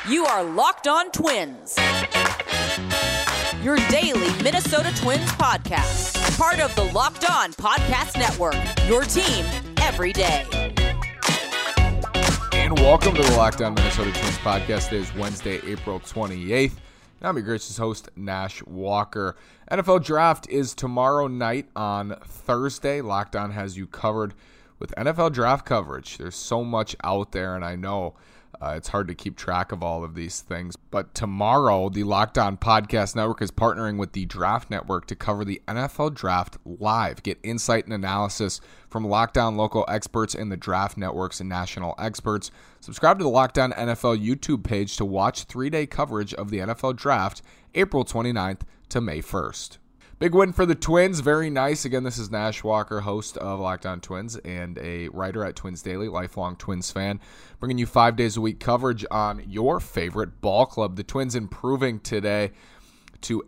You are Locked On Twins, your daily Minnesota Twins podcast. Part of the Locked On Podcast Network, your team every day. And welcome to the Locked On Minnesota Twins podcast. It is Wednesday, April 28th. I'm your gracious host, Nash Walker. NFL Draft is tomorrow night on Thursday. Locked On has you covered with NFL Draft coverage. There's so much out there, and I know it's hard to keep track of all of these things. But tomorrow, the Locked On Podcast Network is partnering with the Draft Network to cover the NFL Draft live. Get insight and analysis from Locked On local experts and the Draft Network's national experts. Subscribe to the Locked On NFL YouTube page to watch 3-day coverage of the NFL Draft, April 29th to May 1st. Big win for the Twins. Very nice. Again, this is Nash Walker, host of Locked On Twins and a writer at Twins Daily, lifelong Twins fan, bringing you 5 days a week coverage on your favorite ball club. The Twins improving today to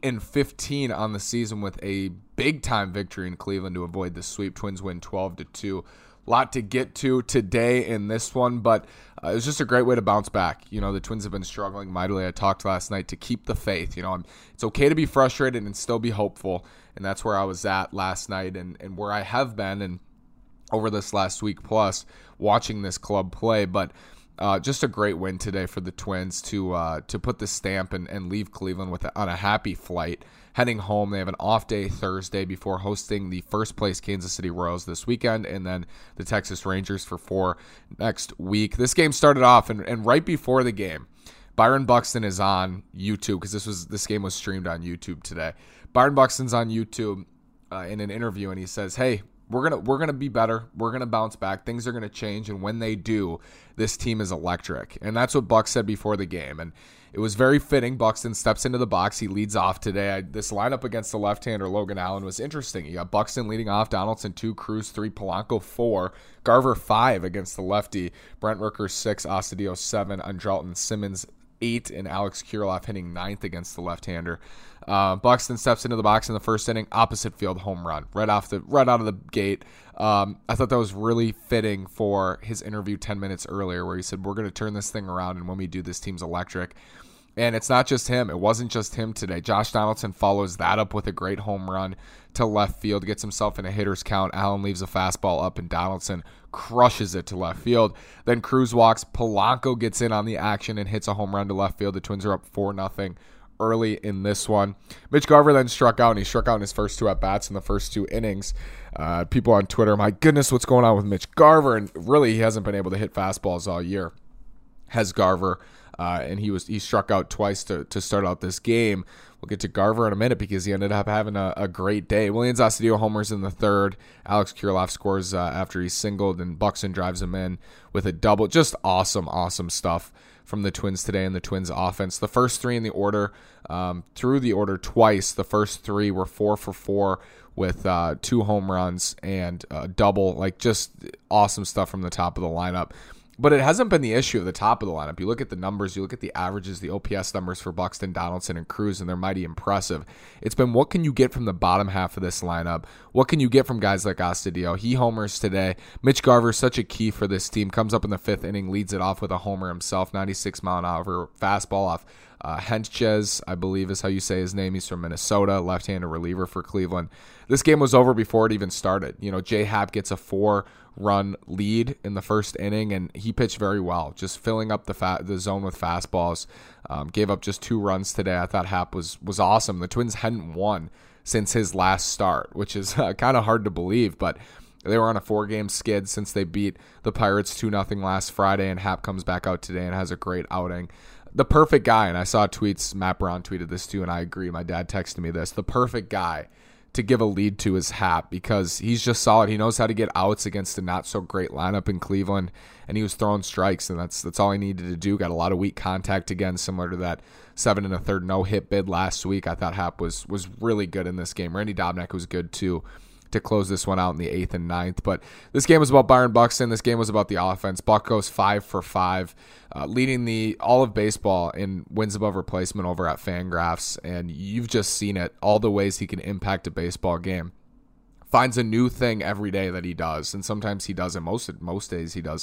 8-15 on the season with a big-time victory in Cleveland to avoid the sweep. Twins win 12-2. Lot to get to today in this one, but it was just a great way to bounce back. You know, the Twins have been struggling mightily. I talked last night to keep the faith. You know, it's okay to be frustrated and still be hopeful, and that's where I was at last night and where I have been and over this last week plus watching this club play. But just a great win today for the Twins to put the stamp and leave Cleveland on a happy flight. Heading home, they have an off day Thursday before hosting the first place Kansas City Royals this weekend and then the Texas Rangers for 4 next week. This game started off, and right before the game, Byron Buxton is on YouTube because this game was streamed on YouTube today. Byron Buxton's on YouTube in an interview, and he says, "Hey, we're gonna be better. We're gonna bounce back. Things are gonna change, and when they do, this team is electric." And that's what Buck said before the game, and it was very fitting. Buxton steps into the box. He leads off today. This lineup against the left-hander Logan Allen was interesting. You got Buxton leading off, Donaldson 2, Cruz 3, Polanco 4, Garver 5 against the lefty, Brent Rooker 6, Astudillo 7, Andrelton Simmons 8, and Alex Kirilloff hitting 9th against the left-hander. Buxton steps into the box in the first inning, opposite field home run, right out of the gate. I thought that was really fitting for his interview 10 minutes earlier where he said, we're going to turn this thing around, and when we do, this team's electric. And it's not just him. It wasn't just him today. Josh Donaldson follows that up with a great home run to left field, gets himself in a hitter's count. Allen leaves a fastball up, and Donaldson crushes it to left field. Then Cruz walks. Polanco gets in on the action and hits a home run to left field. The Twins are up 4-0 early in this one. Mitch Garver then struck out, and he struck out in his first 2 at-bats in the first 2 innings. People on Twitter, my goodness, what's going on with Mitch Garver? And really, he hasn't been able to hit fastballs all year, has Garver. And he struck out twice to start out this game. We'll get to Garver in a minute because he ended up having a great day. Willians Astudillo homers in the third. Alex Kirilloff scores after he singled, and Buxton drives him in with a double. Just awesome stuff from the Twins today and the Twins offense. The first 3 in the order, through the order twice. The first 3 were 4 for 4 with 2 home runs and a double. Like, just awesome stuff from the top of the lineup. But it hasn't been the issue at the top of the lineup. You look at the numbers, you look at the averages, the OPS numbers for Buxton, Donaldson, and Cruz, and they're mighty impressive. It's been what can you get from the bottom half of this lineup? What can you get from guys like Astudillo? He homers today. Mitch Garver, such a key for this team, comes up in the 5th inning, leads it off with a homer himself, 96-mile-an-hour fastball off Hentges, I believe is how you say his name. He's from Minnesota, left-handed reliever for Cleveland. This game was over before it even started. You know, J. Happ gets a 4-run lead in the first inning, and he pitched very well, just filling up the zone with fastballs. Gave up just 2 runs today. I thought Happ was awesome. The Twins hadn't won since his last start, which is kind of hard to believe, but they were on a 4-game skid since they beat the Pirates 2-0 last Friday, and Happ comes back out today and has a great outing. The perfect guy, and I saw tweets, Matt Brown tweeted this too, and I agree. My dad texted me this. The perfect guy to give a lead to is Happ because he's just solid. He knows how to get outs against a not-so-great lineup in Cleveland, and he was throwing strikes, and that's all he needed to do. Got a lot of weak contact again, similar to that 7 1/3 no-hit bid last week. I thought Happ was really good in this game. Randy Dobnak was good too to close this one out in the 8th and 9th. But this game was about Byron Buxton. This game was about the offense. Buck goes 5 for 5, leading all of baseball in wins above replacement over at Fangraphs. And you've just seen it, all the ways he can impact a baseball game. Finds a new thing every day that he does, and sometimes he doesn't. Most days he does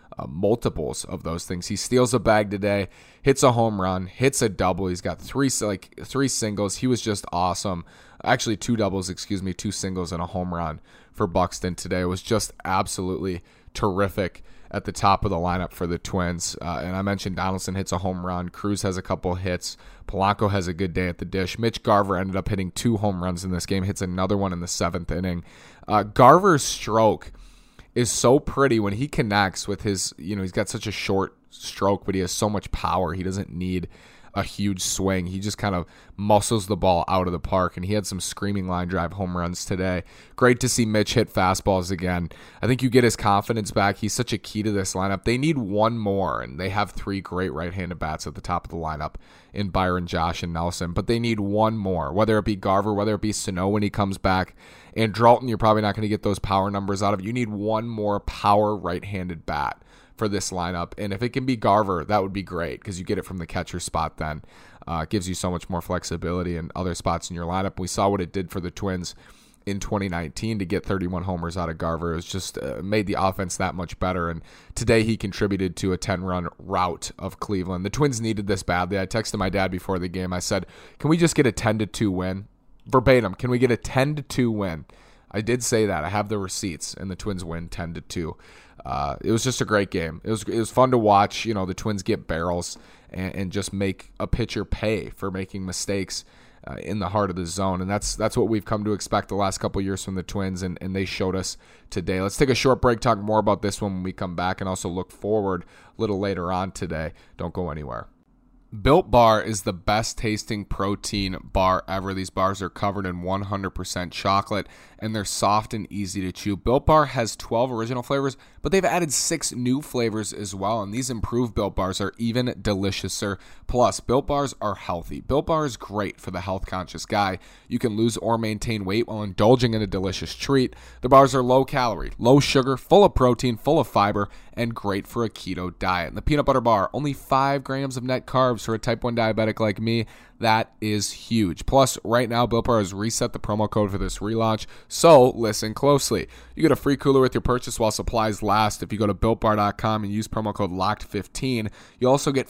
multiples of those things. He steals a bag today, hits a home run, hits a double. He's got three singles. He was just awesome. Actually, 2 doubles, 2 singles, and a home run for Buxton today. It was just absolutely terrific at the top of the lineup for the Twins. And I mentioned Donaldson hits a home run. Cruz has a couple hits. Polanco has a good day at the dish. Mitch Garver ended up hitting 2 home runs in this game, hits another one in the 7th inning. Garver's stroke is so pretty when he connects with his, he's got such a short stroke, but he has so much power. He doesn't need a huge swing. He just kind of muscles the ball out of the park, and he had some screaming line drive home runs today. Great to see Mitch hit fastballs again. I think you get his confidence back. He's such a key to this lineup. They need one more, and they have 3 great right-handed bats at the top of the lineup in Byron, Josh, and Nelson, but they need one more, whether it be Garver, whether it be Sano when he comes back. And Dralton, you're probably not going to get those power numbers out of it. You need one more power right-handed bat for this lineup, and if it can be Garver, that would be great because you get it from the catcher spot then. It gives you so much more flexibility in other spots in your lineup. We saw what it did for the Twins in 2019 to get 31 homers out of Garver. It was just made the offense that much better, and today he contributed to a 10-run rout of Cleveland. The Twins needed this badly. I texted my dad before the game. I said, can we just get a 10-2 win? Verbatim, can we get a 10-2 win? I did say that. I have the receipts, and the Twins win 10-2. It was just a great game. It was fun to watch. The Twins get barrels and just make a pitcher pay for making mistakes in the heart of the zone, and that's what we've come to expect the last couple of years from the Twins, and they showed us today. Let's take a short break, talk more about this one when we come back, and also look forward a little later on today. Don't go anywhere. Built Bar is the best tasting protein bar ever. These bars are covered in 100% chocolate, and they're soft and easy to chew. Built Bar has 12 original flavors, but they've added 6 new flavors as well, and these improved Built Bars are even deliciouser. Plus, Built Bars are healthy. Built Bar is great for the health-conscious guy. You can lose or maintain weight while indulging in a delicious treat. The bars are low-calorie, low-sugar, full of protein, full of fiber, and great for a keto diet. And the peanut butter bar, only 5 grams of net carbs for a type 1 diabetic like me. That is huge. Plus, right now, Built Bar has reset the promo code for this relaunch, so listen closely. You get a free cooler with your purchase while supplies last. If you go to BuiltBar.com and use promo code LOCKED15, you also get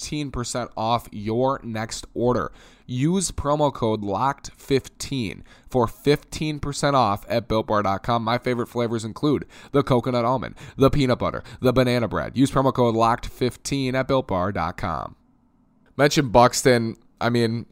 15% off your next order. Use promo code LOCKED15 for 15% off at BuiltBar.com. My favorite flavors include the coconut almond, the peanut butter, the banana bread. Use promo code LOCKED15 at BuiltBar.com. Mentioned Buxton. I mean,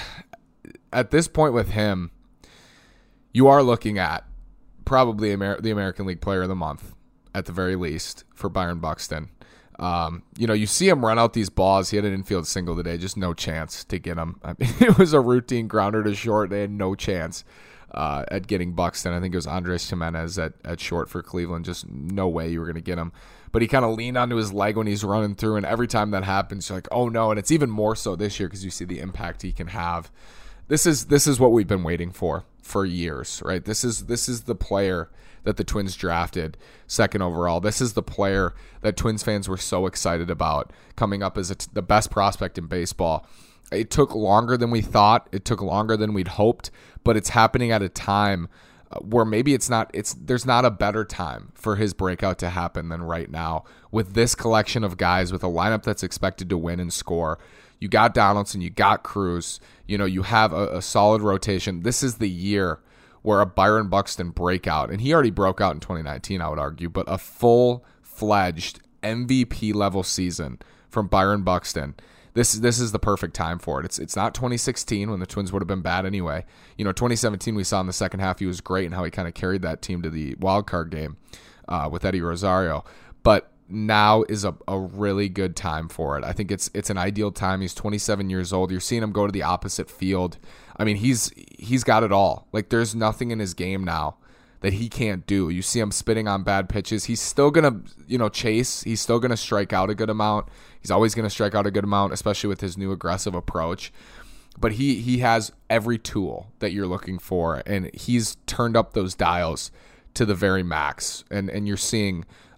at this point with him, you are looking at probably the American League Player of the Month at the very least for Byron Buxton. You see him run out these balls. He had an infield single today, just no chance to get him. I mean, it was a routine grounder to short. They had no chance at getting Buxton. I think it was Andres Jimenez at short for Cleveland. Just no way you were going to get him. But he kind of leaned onto his leg when he's running through, and every time that happens, you're like, oh no. And it's even more so this year because you see the impact he can have. This is what we've been waiting for years, right? This is the player that the Twins drafted 2nd overall. This is the player that Twins fans were so excited about coming up as the best prospect in baseball. It took longer than we thought. It took longer than we'd hoped, but it's happening at a time where maybe there's not a better time for his breakout to happen than right now. With this collection of guys, with a lineup that's expected to win and score, you got Donaldson, you got Cruz, you have a solid rotation. This is the year where a Byron Buxton breakout, and he already broke out in 2019, I would argue, but a full-fledged MVP level season from Byron Buxton. This is the perfect time for it. It's not 2016 when the Twins would have been bad anyway. 2017 we saw in the second half he was great and how he kind of carried that team to the wild card game with Eddie Rosario. But now is a really good time for it. I think it's an ideal time. He's 27 years old. You're seeing him go to the opposite field. I mean, he's got it all. Like, there's nothing in his game now that he can't do. You see him spitting on bad pitches. He's still going to, chase. He's still going to strike out a good amount. He's always going to strike out a good amount, especially with his new aggressive approach. But he has every tool that you're looking for, and he's turned up those dials to the very max. And you're seeing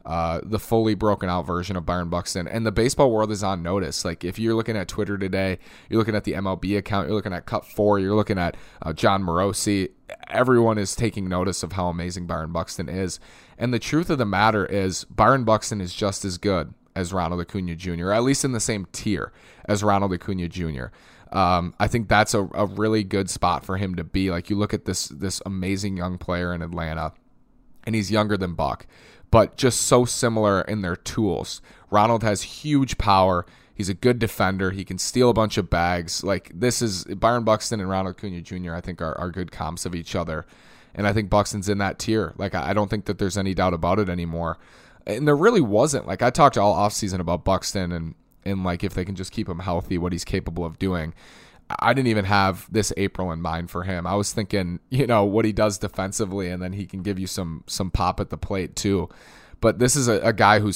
the fully broken out version of Byron Buxton. And the baseball world is on notice. Like, if you're looking at Twitter today, you're looking at the MLB account, you're looking at Cut4, you're looking at John Morosi, everyone is taking notice of how amazing Byron Buxton is. And the truth of the matter is Byron Buxton is just as good as Ronald Acuna Jr., or at least in the same tier as Ronald Acuna Jr. I think that's a really good spot for him to be. Like, you look at this amazing young player in Atlanta, and he's younger than Buck, but just so similar in their tools. Ronald has huge power. He's a good defender. He can steal a bunch of bags. Like, this is Byron Buxton and Ronald Acuna Jr., I think, are good comps of each other. And I think Buxton's in that tier. Like, I don't think that there's any doubt about it anymore. And there really wasn't. Like, I talked all offseason about Buxton and like, if they can just keep him healthy, what he's capable of doing. I didn't even have this April in mind for him. I was thinking, what he does defensively, and then he can give you some pop at the plate too. But this is a guy who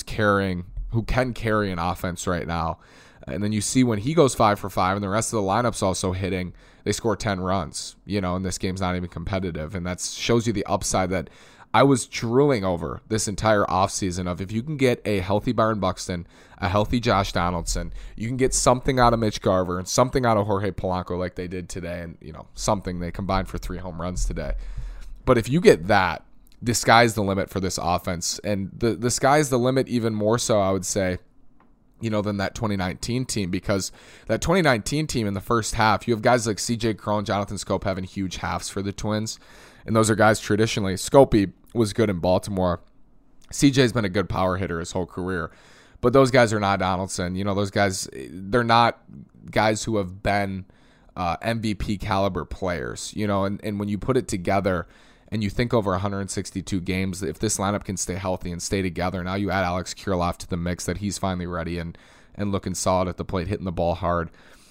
can carry an offense right now. And then you see when he goes 5 for 5 and the rest of the lineup's also hitting, they score 10 runs, and this game's not even competitive. And that shows you the upside that I was drooling over this entire offseason of, if you can get a healthy Byron Buxton, a healthy Josh Donaldson, you can get something out of Mitch Garver and something out of Jorge Polanco like they did today. And, something they combined for 3 home runs today. But if you get that, the sky's the limit for this offense. And the sky's the limit even more so, I would say, than that 2019 team, because that 2019 team in the first half, you have guys like CJ Cron, Jonathan Schoop having huge halves for the Twins. And those are guys traditionally. Scopey was good in Baltimore. CJ's been a good power hitter his whole career. But those guys are not Donaldson. Those guys, they're not guys who have been MVP caliber players. And when you put it together and you think over 162 games, if this lineup can stay healthy and stay together, now you add Alex Kirilloff to the mix, that he's finally ready and looking solid at the plate, hitting the ball hard.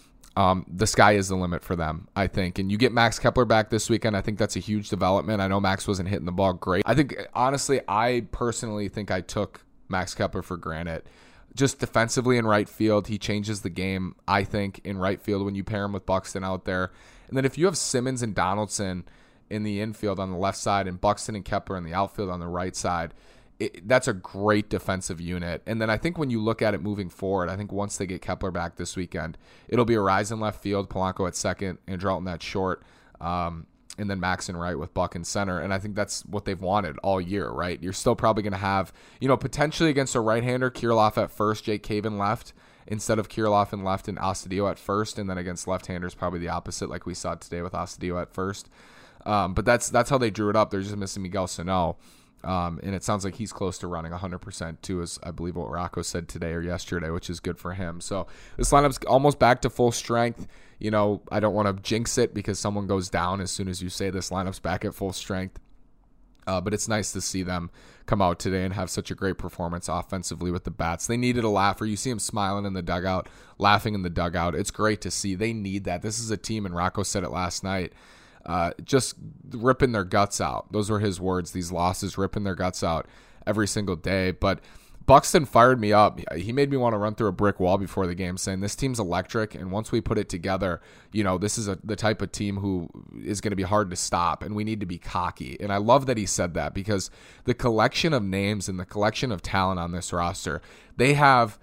The sky is the limit for them, I think. And you get Max Kepler back this weekend. I think that's a huge development. I know Max wasn't hitting the ball great. I think, honestly, I personally think I took Max Kepler for granted. Just defensively in right field, he changes the game, I think, in right field when you pair him with Buxton out there. And then if you have Simmons and Donaldson in the infield on the left side and Buxton and Kepler in the outfield on the right side, that's a great defensive unit. And then I think when you look at it moving forward, I think once they get Kepler back this weekend, it'll be Arraez in left field, Polanco at second, and Andrelton at short, and then Max in right with Buck in center. And I think that's what they've wanted all year, right? You're still probably going to have, potentially against a right-hander, Kirilloff at first, Jake Cavin left, instead of Kirilloff in left and Astudillo at first. And then against left-handers, probably the opposite, like we saw today with Astudillo at first. But that's how they drew it up. They're just missing Miguel Sano. And it sounds like he's close to running 100% too, as I believe what Rocco said today or yesterday, which is good for him. So this lineup's almost back to full strength. I don't want to jinx it because someone goes down as soon as you say this lineup's back at full strength. But it's nice to see them come out today and have such a great performance offensively with the bats. They needed a laugher. You see them smiling in the dugout, laughing in the dugout. It's great to see. They need that. This is a team, and Rocco said it last night, just ripping their guts out. Those were his words, these losses, ripping their guts out every single day. But Buxton fired me up. He made me want to run through a brick wall before the game, saying this team's electric, and once we put it together, this is the type of team who is going to be hard to stop, and we need to be cocky. And I love that he said that, because the collection of names and the collection of talent on this roster, they have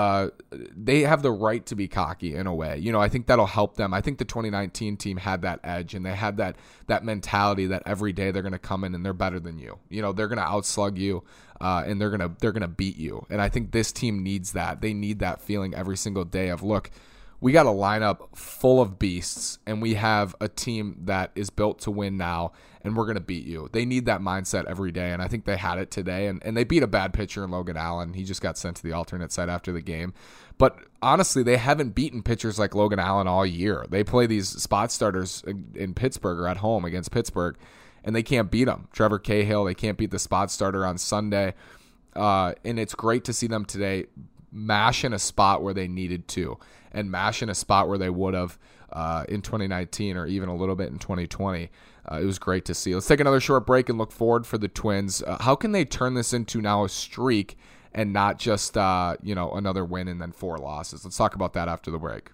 the right to be cocky in a way. I think that'll help them. I think the 2019 team had that edge, and they had that mentality that every day they're going to come in and they're better than you. They're going to outslug you, and they're going to beat you. And I think this team needs that. They need that feeling every single day of, look, we got a lineup full of beasts, and we have a team that is built to win now, and we're going to beat you. They need that mindset every day, and I think they had it today. And they beat a bad pitcher in Logan Allen. He just got sent to the alternate side after the game. But honestly, they haven't beaten pitchers like Logan Allen all year. They play these spot starters in Pittsburgh or at home against Pittsburgh, and they can't beat them. Trevor Cahill, they can't beat the spot starter on Sunday. And it's great to see them today mash in a spot where they needed to, and mash in a spot where they would have in 2019 or even a little bit in 2020. It was great to see. Let's take another short break and look forward for the Twins. How can they turn this into now a streak and not just another win and then 4 losses? Let's talk about that after the break.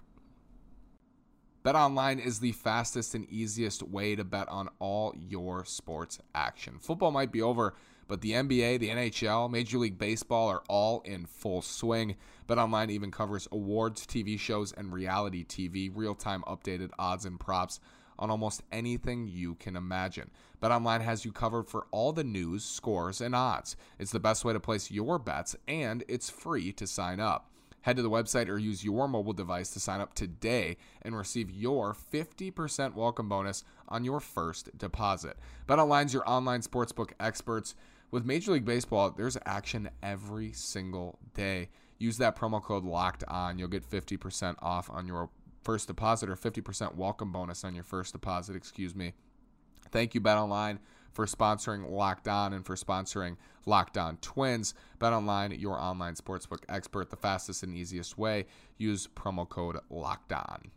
BetOnline is the fastest and easiest way to bet on all your sports action. Football might be over, But the NBA, the NHL, Major League Baseball are all in full swing. BetOnline even covers awards, TV shows, and reality TV, real-time updated odds and props on almost anything you can imagine. BetOnline has you covered for all the news, scores, and odds. It's the best way to place your bets, and it's free to sign up. Head to the website or use your mobile device to sign up today and receive your 50% welcome bonus on your first deposit. BetOnline's your online sportsbook experts. With Major League Baseball, there's action every single day. Use that promo code LOCKEDON. You'll get 50% off on your first deposit, or 50% welcome bonus on your first deposit, Thank you, BetOnline, for sponsoring Locked On and for sponsoring Locked On Twins. BetOnline, your online sportsbook expert, the fastest and easiest way. Use promo code Locked On.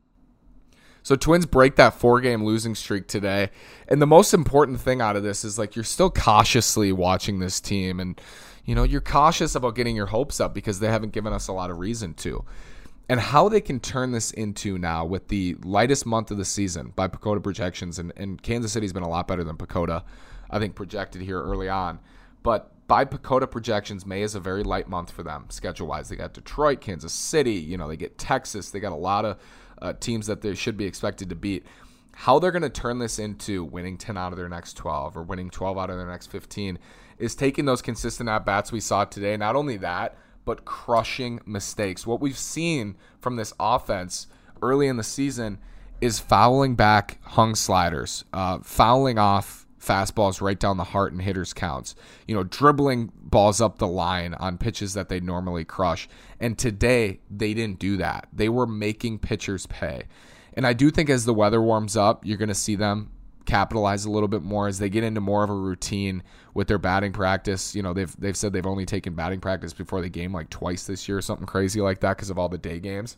So Twins break that 4-game losing streak today. And the most important thing out of this is, like, you're still cautiously watching this team. And, you know, you're cautious about getting your hopes up because they haven't given us a lot of reason to. And how they can turn this into now with the lightest month of the season by PECOTA projections. And Kansas City's been a lot better than PECOTA, I think, projected here early on. But by PECOTA projections, May is a very light month for them schedule-wise. They got Detroit, Kansas City, you know, they get Texas. They got a lot of teams that they should be expected to beat. How they're going to turn this into winning 10 out of their next 12 or winning 12 out of their next 15 is taking those consistent at-bats we saw today. Not only that, but crushing mistakes. What we've seen from this offense early in the season is fouling back hung sliders, fouling off fastballs right down the heart and hitters' counts, you know, dribbling balls up the line on pitches that they normally crush. And today, they didn't do that. They were making pitchers pay. And I do think as the weather warms up, you're going to see them capitalize a little bit more as they get into more of a routine with their batting practice. You know, they've said they've only taken batting practice before the game like twice this year or something crazy like that because of all the day games.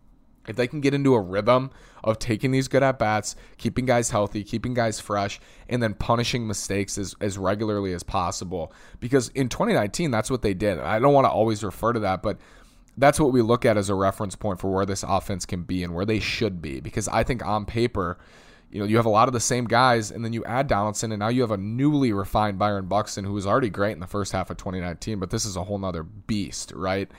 If they can get into a rhythm of taking these good at-bats, keeping guys healthy, keeping guys fresh, and then punishing mistakes as regularly as possible. Because in 2019, that's what they did. I don't want to always refer to that, but that's what we look at as a reference point for where this offense can be and where they should be. Because I think on paper, you know, you have a lot of the same guys, and then you add Donaldson, and now you have a newly refined Byron Buxton, who was already great in the first half of 2019, but this is a whole nother beast, right?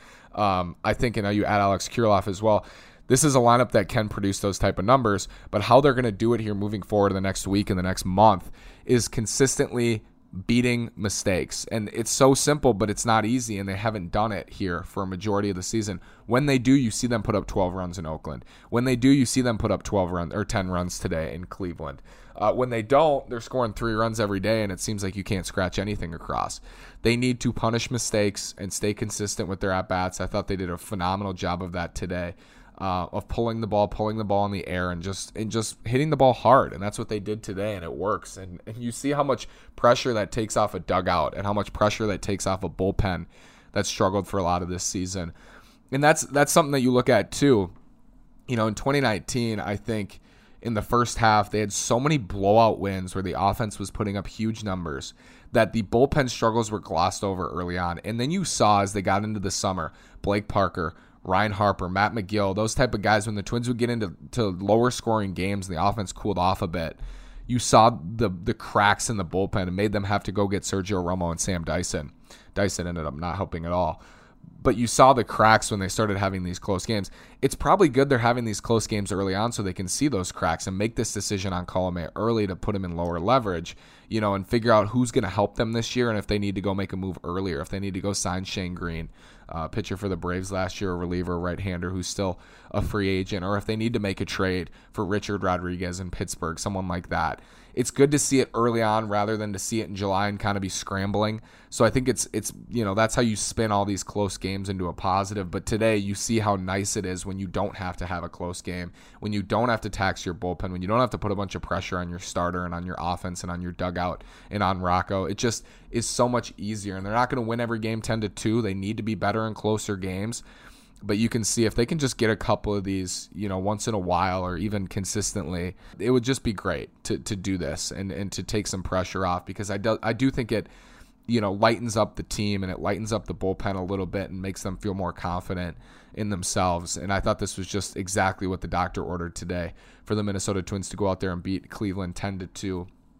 I think, and now you add Alex Kirilloff as well. This is a lineup that can produce those type of numbers, but how they're going to do it here moving forward in the next week and the next month is consistently beating mistakes. And it's so simple, but it's not easy, and they haven't done it here for a majority of the season. When they do, you see them put up 12 runs in Oakland. When they do, you see them put up 12 runs or 10 runs today in Cleveland. When they don't, they're scoring 3 runs every day, and it seems like you can't scratch anything across. They need to punish mistakes and stay consistent with their at-bats. I thought they did a phenomenal job of that today. Of pulling the ball in the air and just hitting the ball hard. And that's what they did today, and it works. And you see how much pressure that takes off a dugout and how much pressure that takes off a bullpen that struggled for a lot of this season. And that's something that you look at too. You know, in 2019, I think in the first half, they had so many blowout wins where the offense was putting up huge numbers that the bullpen struggles were glossed over early on. And then you saw as they got into the summer, Blake Parker, Ryan Harper, Matt McGill, those type of guys, when the Twins would get into lower scoring games and the offense cooled off a bit, you saw the cracks in the bullpen and made them have to go get Sergio Romo and Sam Dyson. Dyson ended up not helping at all. But you saw the cracks when they started having these close games. It's probably good they're having these close games early on so they can see those cracks and make this decision on Colomé early to put him in lower leverage, you know, and figure out who's going to help them this year and if they need to go make a move earlier, if they need to go sign Shane Green, pitcher for the Braves last year, a reliever, right-hander who's still a free agent, or if they need to make a trade for Richard Rodriguez in Pittsburgh, someone like that. It's good to see it early on rather than to see it in July and kind of be scrambling. So I think it's you know, that's how you spin all these close games into a positive. But today you see how nice it is when you don't have to have a close game, when you don't have to tax your bullpen, when you don't have to put a bunch of pressure on your starter and on your offense and on your dugout and on Rocco. It just is so much easier. And they're not going to win every game 10-2. They need to be better in closer games. But you can see if they can just get a couple of these, you know, once in a while or even consistently, it would just be great to do this and to take some pressure off, because I do think it, you know, lightens up the team and it lightens up the bullpen a little bit and makes them feel more confident in themselves. And I thought this was just exactly what the doctor ordered today for the Minnesota Twins to go out there and beat Cleveland 10-2.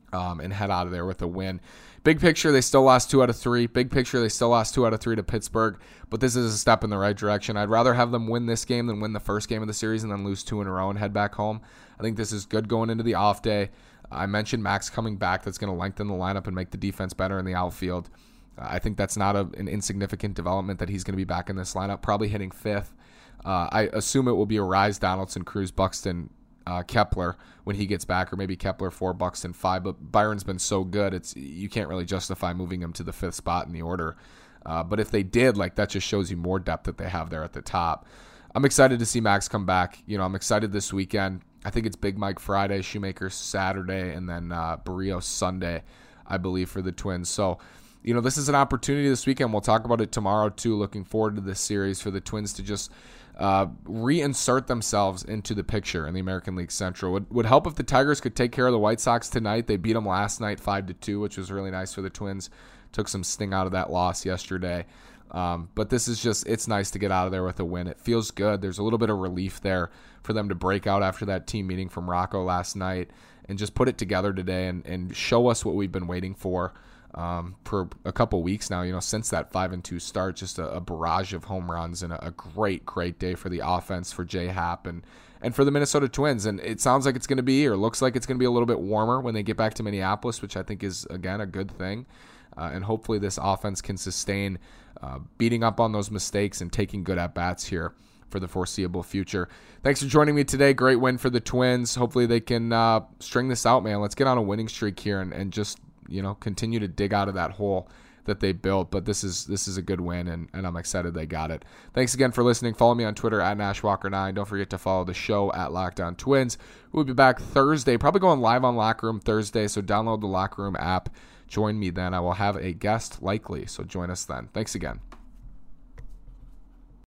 and head out of there with a win. Big picture, they still lost 2 out of 3. Big picture, they still lost 2 out of 3 to Pittsburgh, but this is a step in the right direction. I'd rather have them win this game than win the first game of the series and then lose 2 in a row and head back home. I think this is good going into the off day. I mentioned Max coming back. That's going to lengthen the lineup and make the defense better in the outfield. I think that's not an insignificant development that he's going to be back in this lineup, probably hitting 5th. I assume it will be Arise, Donaldson, Cruz, Buxton, Kepler when he gets back, or maybe Kepler 4, Buxton 5. But Byron's been so good, you can't really justify moving him to the 5th spot in the order. But if they did, that just shows you more depth that they have there at the top. I'm excited to see Max come back. I'm excited this weekend. I think it's Big Mike Friday, Shoemaker Saturday, and then Barrios Sunday, I believe, for the Twins. So, this is an opportunity this weekend. We'll talk about it tomorrow, too. Looking forward to this series for the Twins to just reinsert themselves into the picture in the American League Central. Would help if the Tigers could take care of the White Sox tonight. They beat them last night 5-2, which was really nice for the Twins. Took some sting out of that loss yesterday. But this is it's nice to get out of there with a win. It feels good. There's a little bit of relief there for them to break out after that team meeting from Rocco last night and just put it together today and show us what we've been waiting for a couple weeks now, since that 5-2 start. Just a barrage of home runs and a great day for the offense for J Happ and for the Minnesota Twins. And it sounds like it's going to be, or looks like it's going to be, a little bit warmer when they get back to Minneapolis, which I think is, again, a good thing. And hopefully this offense can sustain beating up on those mistakes and taking good at-bats here for the foreseeable future. Thanks for joining me today. Great win for the Twins. Hopefully they can string this out, man. Let's get on a winning streak here and just continue to dig out of that hole that they built. But this is a good win, and I'm excited they got it. Thanks again for listening. Follow me on Twitter at NashWalker9. Don't forget to follow the show at Locked On Twins. We'll be back Thursday, probably going live on Locker Room Thursday, so download the Locker Room app. Join me then. I will have a guest likely, so join us then. Thanks again.